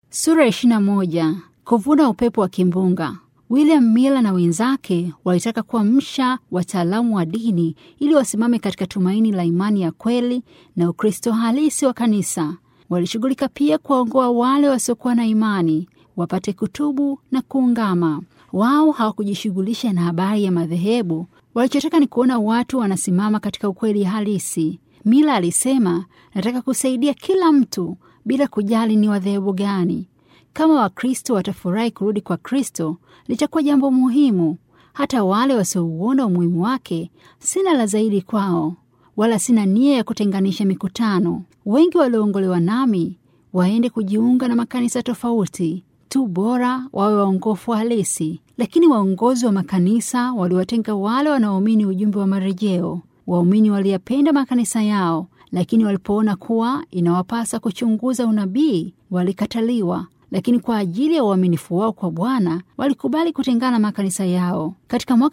Sura 21. Kuvuna upepo wa kimbunga. William Miller na wenzake walitaka kuamsha wataalamu wa dini ili wasimame katika tumaini la imani ya kweli na Ukristo halisi wa kanisa. Walishughulika pia kuwaongoa wale wasiokuwa na imani wapate kutubu na kuungama. Wao hawakujishughulisha na habari ya madhehebu. Walichotaka ni kuona watu wanasimama katika ukweli halisi. Miller alisema, nataka kusaidia kila mtu bila kujali ni wa dhehebu gani. Kama Wakristo watafurahi kurudi kwa Kristo, litakuwa jambo muhimu. Hata wale wasiouona umuhimu wake, sina la zaidi kwao, wala sina nia ya kutenganisha mikutano. Wengi walioongolewa nami waende kujiunga na makanisa tofauti tu, bora wawe waongofu halisi. Lakini waongozi wa makanisa waliwatenga wale wanaoamini ujumbe wa marejeo. Waumini waliyapenda makanisa yao, lakini walipoona kuwa inawapasa kuchunguza unabii, walikataliwa. Lakini kwa ajili ya uaminifu wao kwa Bwana, walikubali kutengana na makanisa yao. Katika mwaka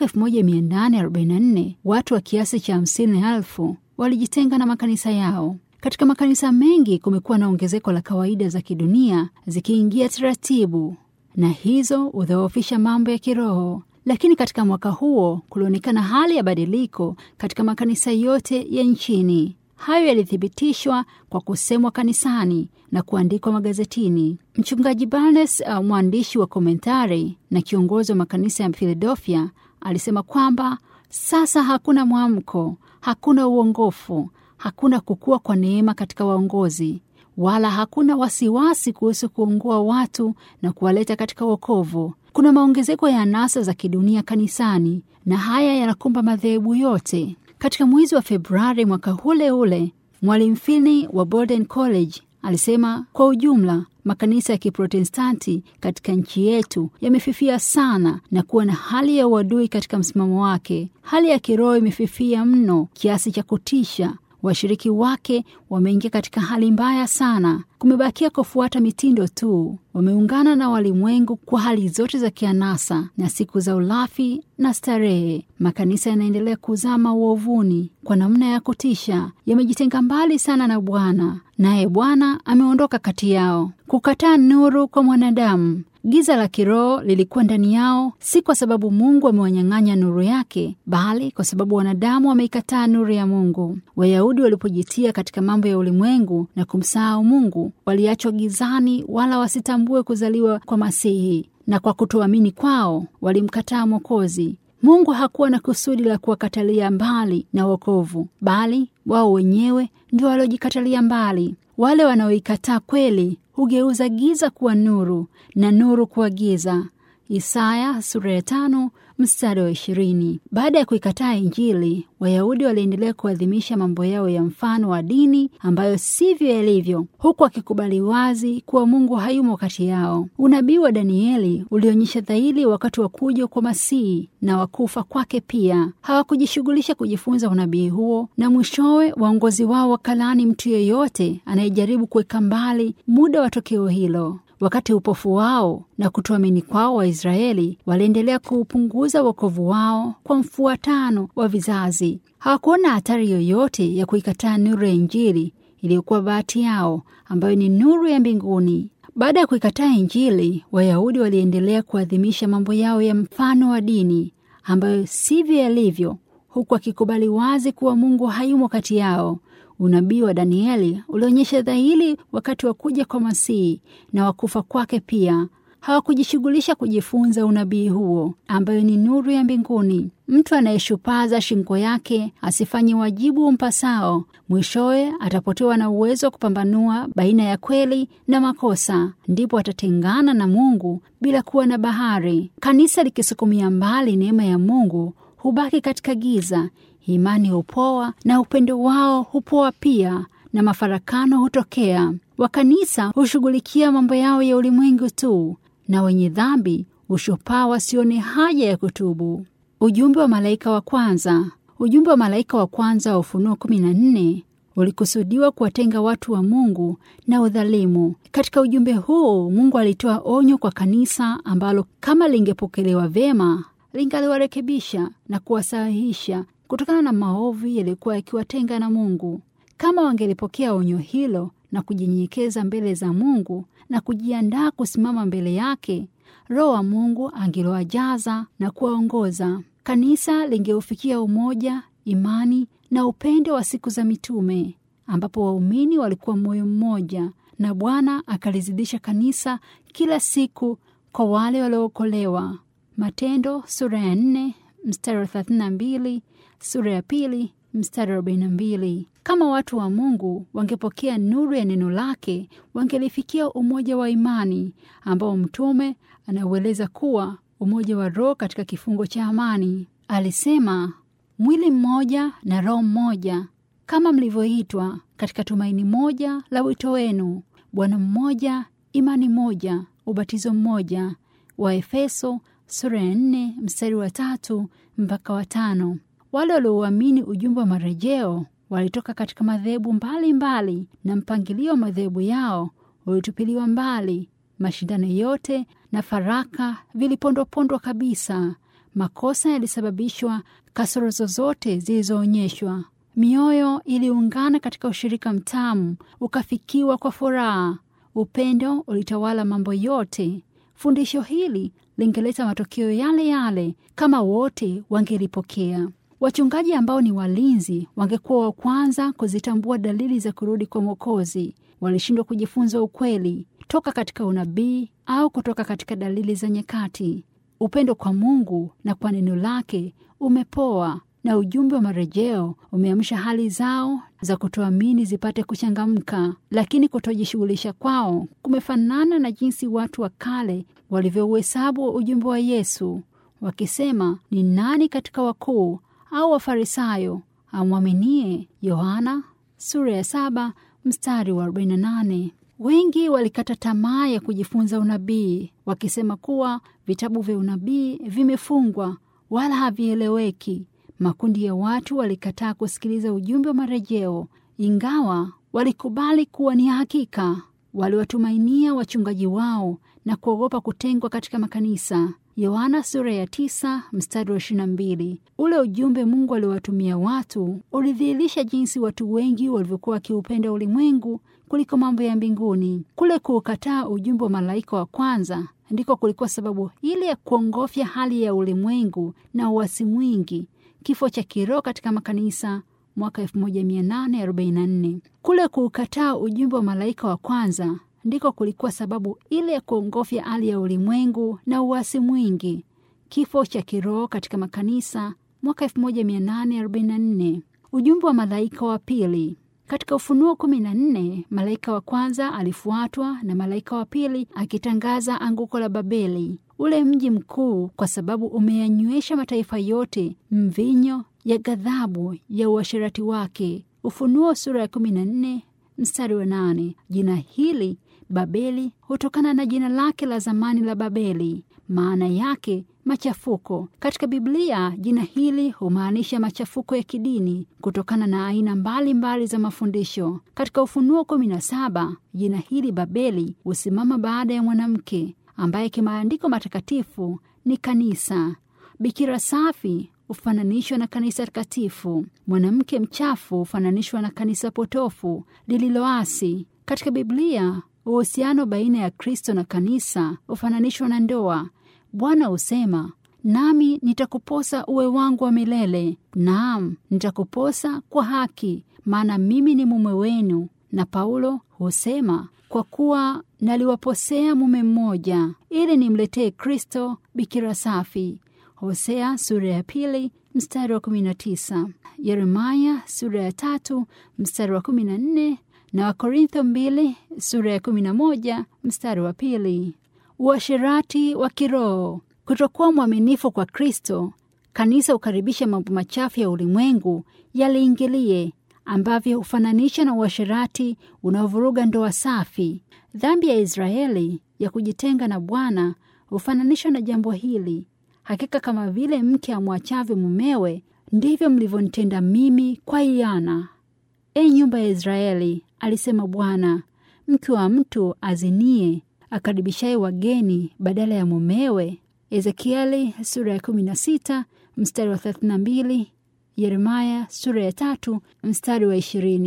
1844, watu wa kiasi cha 50,000 walijitenga na makanisa yao. Katika makanisa mengi kumekuwa na ongezeko la kawaida za kidunia zikiingia taratibu, na hizo hudhoofisha mambo ya kiroho. Lakini katika mwaka huo kulionekana hali ya badiliko katika makanisa yote ya nchini. Hayo yalithibitishwa kwa kusemwa kanisani na kuandikwa magazetini. Mchungaji Barnes, mwandishi wa komentari na kiongozi wa makanisa ya Philadelphia, alisema kwamba sasa hakuna mwamko, hakuna uongofu, hakuna kukua kwa neema katika waongozi, wala hakuna wasiwasi kuhusu kuongoa watu na kuwaleta katika wokovu. Kuna maongezeko ya anasa za kidunia kanisani, na haya yanakumba madhehebu yote. Katika mwezi wa Februari mwaka ule ule, Mwalimu Finney wa Borden College alisema, kwa ujumla makanisa ya Kiprotestanti katika nchi yetu yamefifia sana na kuwa na hali ya uadui katika msimamo wake. Hali ya kiroho imefifia mno kiasi cha kutisha. Washiriki wake wameingia katika hali mbaya sana. Kumebakia kufuata mitindo tu. Wameungana na walimwengu kwa hali zote za kianasa na siku za ulafi na starehe. Makanisa yanaendelea kuzama uovuni kwa namna ya kutisha. Yamejitenga mbali sana na Bwana, naye Bwana ameondoka kati yao. Kukataa nuru kwa mwanadamu. Giza la kiroho lilikuwa ndani yao, si kwa sababu Mungu amewanyang'anya nuru yake, bali kwa sababu wanadamu wameikataa nuru ya Mungu. Wayahudi walipojitia katika mambo ya ulimwengu na kumsahau Mungu, waliachwa gizani wala wasitambue kuzaliwa kwa Masihi, na kwa kutoamini kwao walimkataa Mwokozi. Mungu hakuwa na kusudi la kuwakatalia mbali na wokovu, bali wao wenyewe ndio waliojikatalia mbali. Wale wanaoikataa kweli hugeuza giza kuwa nuru na nuru kuwa giza. Isaya sura ya 5 mstari wa 20. Baada ya kuikataa Injili, Wayahudi waliendelea kuadhimisha mambo yao ya mfano wa dini ambayo sivyo yalivyo, huku wakikubali wazi kuwa Mungu hayumo kati yao. Unabii wa Danieli ulionyesha dhahiri wakati wa kuja kwa Masihi na wakufa kwake pia. Hawakujishughulisha kujifunza unabii huo, na mwishowe waongozi wao wakalaani mtu yeyote anayejaribu kuweka mbali muda wa tokeo hilo. Wakati upofu wao na kutoamini kwao Waisraeli waliendelea kuupunguza wokovu wao kwa mfuatano wa vizazi. Hawakuona hatari yoyote ya kuikataa nuru ya Injili iliyokuwa bahati yao, ambayo ni nuru ya mbinguni. Baada ya kuikataa Injili, Wayahudi waliendelea kuadhimisha mambo yao ya mfano wa dini ambayo sivyo yalivyo, huku wakikubali wazi kuwa Mungu hayumo kati yao. Unabii wa Danieli ulionyesha dhahiri wakati wa kuja kwa Masihi na wakufa kwake pia. Hawakujishughulisha kujifunza unabii huo ambayo ni nuru ya mbinguni. Mtu anayeshupaza shingo yake asifanye wajibu umpasao, mwishowe atapotewa na uwezo wa kupambanua baina ya kweli na makosa. Ndipo atatengana na Mungu bila kuwa na bahari. Kanisa likisukumia mbali neema ya Mungu hubaki katika giza. Imani hupoa na upendo wao hupoa pia, na mafarakano hutokea. Wakanisa hushughulikia mambo yao ya ulimwengu tu, na wenye dhambi hushupaa wasione haja ya kutubu. Ujumbe wa malaika wa kwanza. Ujumbe wa malaika wa kwanza wa Ufunuo 14 ulikusudiwa kuwatenga watu wa Mungu na udhalimu. Katika ujumbe huu Mungu alitoa onyo kwa kanisa ambalo kama lingepokelewa vyema lingaliwarekebisha na kuwasahihisha kutokana na maovu yaliyokuwa yakiwatenga na Mungu. Kama wangelipokea onyo hilo na kujinyenyekeza mbele za Mungu na kujiandaa kusimama mbele yake, Roho wa Mungu angeliwajaza na kuwaongoza. Kanisa lingeufikia umoja, imani na upendo wa siku za mitume, ambapo waumini walikuwa moyo mmoja, na Bwana akalizidisha kanisa kila siku kwa wale waliookolewa. Matendo sura ya 4 mstari wa 32, sura ya 2 mstari wa 42. Kama watu wa Mungu wangepokea nuru ya neno lake, wangelifikia umoja wa imani ambao mtume anaueleza kuwa umoja wa roho katika kifungo cha amani. Alisema, mwili mmoja na roho mmoja, kama mlivyoitwa katika tumaini moja la wito wenu, Bwana mmoja, imani moja, ubatizo mmoja. Waefeso sura ya 4 mstari wa 3 mpaka wa 5. Wale walioamini ujumbe wa marejeo walitoka katika madhehebu mbalimbali, na mpangilio wa madhehebu yao ulitupiliwa mbali. Mashindano yote na faraka vilipondwapondwa kabisa. Makosa yalisababishwa, kasoro zozote zilizoonyeshwa. Mioyo iliungana katika ushirika mtamu, ukafikiwa kwa furaha. Upendo ulitawala mambo yote. Fundisho hili lingeleta matokeo yale yale kama wote wangelipokea. Wachungaji ambao ni walinzi wangekuwa wa kwanza kuzitambua dalili za kurudi kwa Mwokozi. Walishindwa kujifunza ukweli toka katika unabii au kutoka katika dalili za nyakati. Upendo kwa Mungu na kwa neno lake umepoa, na ujumbe wa marejeo umeamsha hali zao za kutoamini zipate kuchangamka. Lakini kutojishughulisha kwao kumefanana na jinsi watu wa kale walivyouhesabu ujumbe wa Yesu, wakisema, ni nani katika wakuu au Wafarisayo amwaminie? Yohana sura ya 7 mstari wa 48. Wengi walikata tamaa ya kujifunza unabii, wakisema kuwa vitabu vya unabii vimefungwa wala havieleweki. Makundi ya watu walikataa kusikiliza ujumbe wa marejeo, ingawa walikubali kuwa ni hakika. Waliwatumainia wachungaji wao na kuogopa kutengwa katika makanisa. Yohana sura ya 9 mstari wa 22. Ule ujumbe Mungu aliwatumia watu ulidhihirisha jinsi watu wengi walivyokuwa wakiupenda ulimwengu kuliko mambo ya mbinguni. Kule kuukataa ujumbe wa malaika wa kwanza ndiko kulikuwa sababu ile ya kuongofya hali ya ulimwengu na uasi mwingi, kifo cha kiroho katika makanisa mwaka 1844. Kule kuukataa ujumbe wa malaika wa kwanza ndiko kulikuwa sababu ile ya kuongofya hali ya ulimwengu na uasi mwingi, kifo cha kiroho katika makanisa mwaka 1844. Ujumbe wa malaika wa pili. Katika Ufunuo 14, malaika wa kwanza alifuatwa na malaika wa pili akitangaza anguko la Babeli, ule mji mkuu, kwa sababu umeyanywesha mataifa yote mvinyo ya ghadhabu ya uasherati wake. Ufunuo sura ya 14 mstari wa 8. Jina hili Babeli hutokana na jina lake la zamani la Babeli, maana yake machafuko. Katika Biblia jina hili humaanisha machafuko ya kidini kutokana na aina mbalimbali za mafundisho. Katika Ufunuo 17 jina hili Babeli husimama baada ya mwanamke ambaye kimaandiko matakatifu ni kanisa. Bikira safi hufananishwa na kanisa takatifu. Mwanamke mchafu hufananishwa na kanisa potofu lililoasi. Katika Biblia uhusiano baina ya Kristo na kanisa hufananishwa na ndoa. Bwana husema, nami nitakuposa uwe wangu wa milele, naam, nitakuposa kwa haki, maana mimi ni mume wenu. Na Paulo husema, kwa kuwa naliwaposea mume mmoja, ili nimletee Kristo bikira safi. Hosea sura ya 2 mstari wa 19. Yeremia sura ya 3 mstari wa 14 na Wakorintho 2 sura ya 11 mstari wa 2. Uasherati wa kiroho. Kutokuwa mwaminifu kwa Kristo, kanisa hukaribisha mambo machafu ya ulimwengu yaliingilie, ambavyo hufananisha na uasherati unaovuruga ndoa safi. Dhambi ya Israeli ya kujitenga na Bwana hufananishwa na jambo hili. Hakika kama vile mke amwachavyo mumewe, ndivyo mlivyonitenda mimi kwa hiana, nyumba ya Israeli, alisema Bwana. Mke wa mtu azinie akaribishaye wageni badala ya mumewe. Ezekieli sura ya 16 mstari wa 32. Yeremia sura ya 3 mstari wa 20.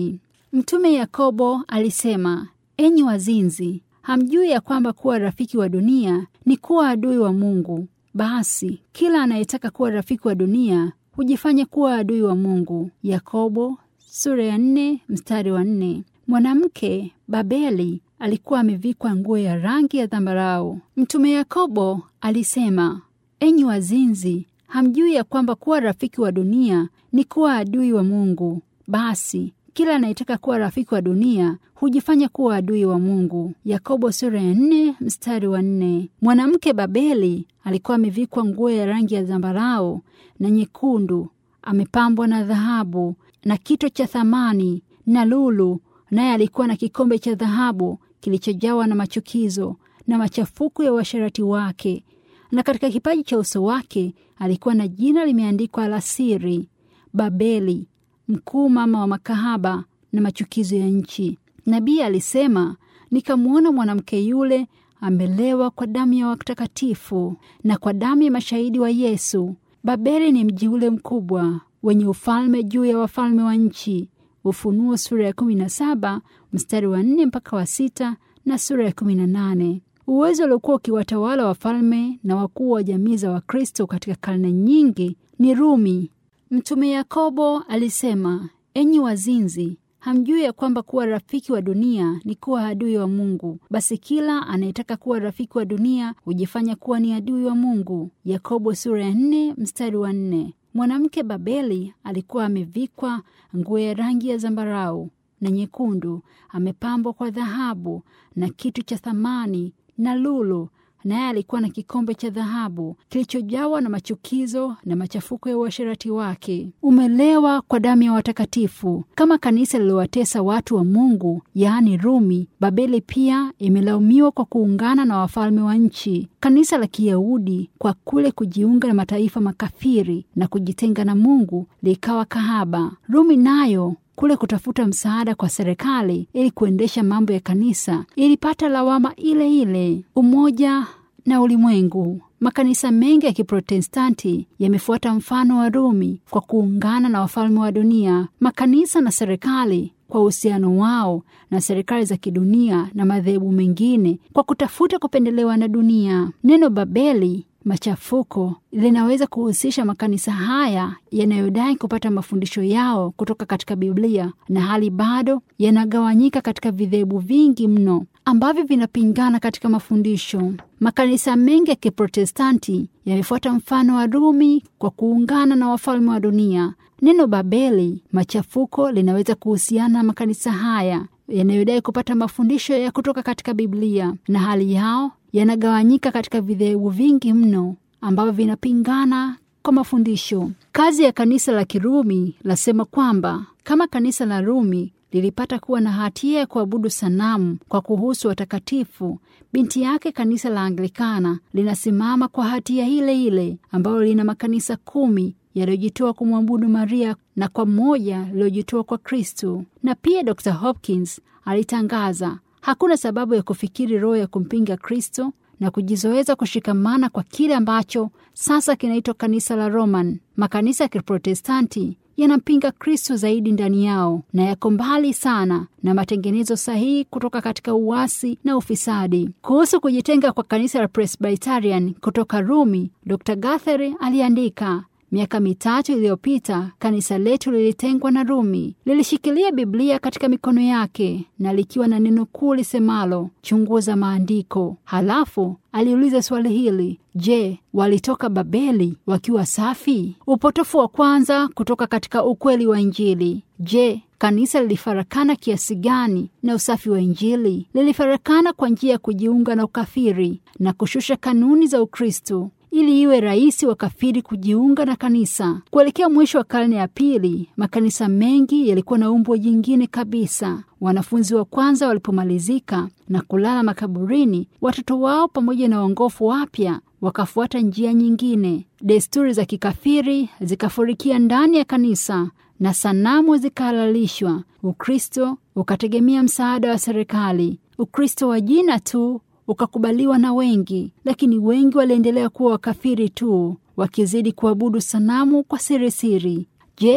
Mtume Yakobo alisema, enyi wazinzi, hamjui ya kwamba kuwa rafiki wa dunia ni kuwa adui wa Mungu? Basi kila anayetaka kuwa rafiki wa dunia hujifanya kuwa adui wa Mungu. Yakobo sura ya 4 mstari wa 4. Mwanamke Babeli alikuwa amevikwa nguo ya rangi ya zambarau. Mtume Yakobo alisema, enyi wazinzi, hamjui ya kwamba kuwa rafiki wa dunia ni kuwa adui wa Mungu? Basi kila anayetaka kuwa rafiki wa dunia hujifanya kuwa adui wa Mungu. Yakobo sura ya 4 mstari wa 4. Mwanamke Babeli alikuwa amevikwa nguo ya rangi ya zambarau na nyekundu, amepambwa na dhahabu na kito cha thamani na lulu, naye alikuwa na kikombe cha dhahabu kilichojawa na machukizo na machafuko ya uasherati wake, na katika kipaji cha uso wake alikuwa na jina limeandikwa la siri, Babeli, mkuu mama wa makahaba na machukizo ya nchi. Nabii alisema, nikamwona mwanamke yule amelewa kwa damu ya watakatifu na kwa damu ya mashahidi wa Yesu. Babeli ni mji ule mkubwa wenye ufalme juu ya wafalme wa nchi. Ufunuo sura ya 17 mstari wa 4 mpaka wa 6 na sura ya 18. Uwezo uliokuwa ukiwatawala wafalme na wakuu wa jamii za Wakristo katika karne nyingi ni Rumi. Mtume Yakobo alisema, enyi wazinzi, hamjui ya kwamba kuwa rafiki wa dunia ni kuwa adui wa Mungu? Basi kila anayetaka kuwa rafiki wa dunia hujifanya kuwa ni adui wa Mungu. Yakobo sura ya 4 mstari wa 4. Mwanamke Babeli alikuwa amevikwa nguo ya rangi ya zambarau na nyekundu, amepambwa kwa dhahabu na kitu cha thamani na lulu, naye alikuwa na kikombe cha dhahabu kilichojawa na machukizo na machafuko ya uasherati wake. Umelewa kwa damu ya watakatifu. Kama kanisa lililowatesa watu wa Mungu, yaani Rumi, Babeli pia imelaumiwa kwa kuungana na wafalme wa nchi. Kanisa la Kiyahudi kwa kule kujiunga na mataifa makafiri na kujitenga na Mungu likawa kahaba. Rumi nayo kule kutafuta msaada kwa serikali ili kuendesha mambo ya kanisa ilipata lawama ile ile. Umoja na ulimwengu. Makanisa mengi ya Kiprotestanti yamefuata mfano wa Rumi kwa kuungana na wafalme wa dunia. Makanisa na serikali kwa uhusiano wao na serikali za kidunia na madhehebu mengine kwa kutafuta kupendelewa na dunia. Neno Babeli, machafuko, linaweza kuhusisha makanisa haya yanayodai kupata mafundisho yao kutoka katika Biblia, na hali bado yanagawanyika katika vidhehebu vingi mno ambavyo vinapingana katika mafundisho. Makanisa mengi ya Kiprotestanti yamefuata mfano wa Rumi kwa kuungana na wafalme wa dunia. Neno Babeli, machafuko, linaweza kuhusiana na makanisa haya yanayodai kupata mafundisho ya kutoka katika Biblia, na hali yao yanagawanyika katika vidhehebu vingi mno ambavyo vinapingana kwa mafundisho. Kazi ya kanisa la Kirumi lasema kwamba kama kanisa la Rumi lilipata kuwa na hatia ya kuabudu sanamu kwa kuhusu watakatifu, binti yake kanisa la Anglikana linasimama kwa hatia ile ile, ambayo lina makanisa 10 yaliyojitoa kumwabudu Maria na kwa moja lililojitoa kwa Kristo. Na pia Dr. Hopkins alitangaza, hakuna sababu ya kufikiri roho ya kumpinga Kristo na kujizoeza kushikamana kwa kile ambacho sasa kinaitwa kanisa la Roman. Makanisa ya Kiprotestanti yanampinga Kristo zaidi ndani yao na yako mbali sana na matengenezo sahihi kutoka katika uasi na ufisadi. Kuhusu kujitenga kwa kanisa la Presbyterian kutoka Rumi, Dr. Guthrie aliandika, miaka 3 iliyopita kanisa letu lilitengwa na Rumi. Lilishikilia Biblia katika mikono yake na likiwa na neno kuu lisemalo, chunguza maandiko. Halafu aliuliza swali hili, je, walitoka Babeli wakiwa safi? Upotofu wa kwanza kutoka katika ukweli wa Injili. Je, kanisa lilifarakana kiasi gani na usafi wa Injili? Lilifarakana kwa njia ya kujiunga na ukafiri na kushusha kanuni za Ukristo ili iwe rahisi wakafiri kujiunga na kanisa. Kuelekea mwisho wa karne ya pili, makanisa mengi yalikuwa na umbo jingine kabisa. Wanafunzi wa kwanza walipomalizika na kulala makaburini, watoto wao pamoja na waongofu wapya wakafuata njia nyingine. Desturi za kikafiri zikafurikia ndani ya kanisa na sanamu zikahalalishwa. Ukristo ukategemea msaada wa serikali. Ukristo wa jina tu ukakubaliwa na wengi, lakini wengi waliendelea kuwa wakafiri tu, wakizidi kuabudu sanamu kwa siri siri. Je,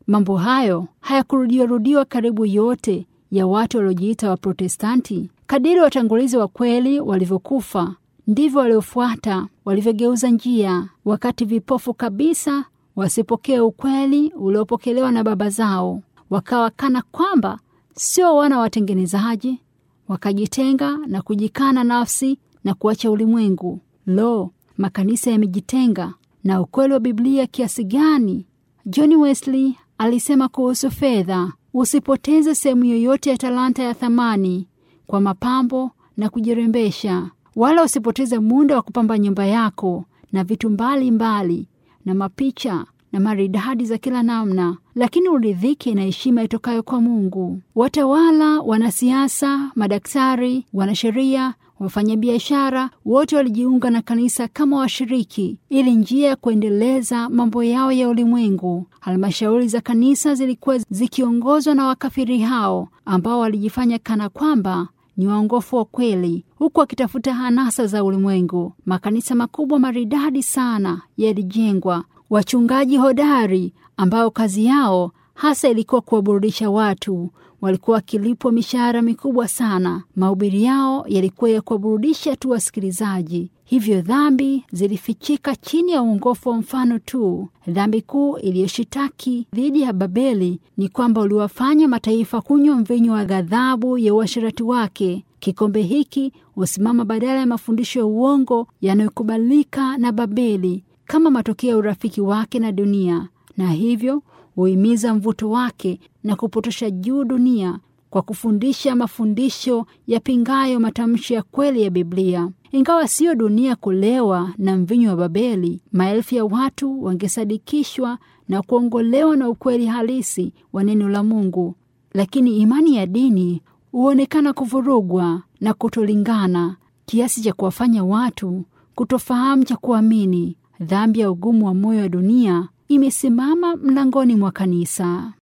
Mambo hayo hayakurudiwa karibu yote ya watu waliojiita Waprotestanti. Kadiri watangulizi wa kweli walivyokufa, ndivyo waliofuata walivyogeuza njia, wakati vipofu kabisa wasipokee ukweli uliopokelewa na baba zao, wakawa kana kwamba sio wana watengenezaji, wakajitenga na kujikana nafsi na kuacha ulimwengu. Lo, makanisa yamejitenga na ukweli wa Biblia kiasi gani! John Wesley alisema kuhusu fedha: usipoteze sehemu yoyote ya talanta ya thamani kwa mapambo na kujirembesha, wala usipoteze muda wa kupamba nyumba yako na vitu mbalimbali na mapicha na maridadi za kila namna, lakini uridhike na heshima itokayo kwa Mungu. Watawala, wanasiasa, madaktari, wanasheria, wafanyabiashara wote walijiunga na kanisa kama washiriki, ili njia ya kuendeleza mambo yao ya ulimwengu. Halmashauri za kanisa zilikuwa zikiongozwa na wakafiri hao ambao walijifanya kana kwamba ni waongofu wa kweli, huku wakitafuta hanasa za ulimwengu. Makanisa makubwa maridadi sana yalijengwa. Wachungaji hodari ambao kazi yao hasa ilikuwa kuwaburudisha watu walikuwa wakilipwa mishahara mikubwa sana. Mahubiri yao yalikuwa ya kuwaburudisha tu wasikilizaji. Hivyo dhambi zilifichika chini ya uongofu wa mfano tu. Dhambi kuu iliyoshitaki dhidi ya Babeli ni kwamba uliwafanya mataifa kunywa mvinyo wa ghadhabu ya uasherati wake. Kikombe hiki husimama badala ya mafundisho ya uongo yanayokubalika na Babeli kama matokeo ya urafiki wake na dunia, na hivyo huhimiza mvuto wake na kupotosha juu dunia kwa kufundisha mafundisho yapingayo matamshi ya kweli ya Biblia. Ingawa sio dunia kulewa na mvinyo wa Babeli, maelfu ya watu wangesadikishwa na kuongolewa na ukweli halisi wa neno la Mungu. Lakini imani ya dini huonekana kuvurugwa na kutolingana kiasi cha kuwafanya watu kutofahamu cha kuamini. Dhambi ya ugumu wa moyo wa dunia imesimama mlangoni mwa kanisa.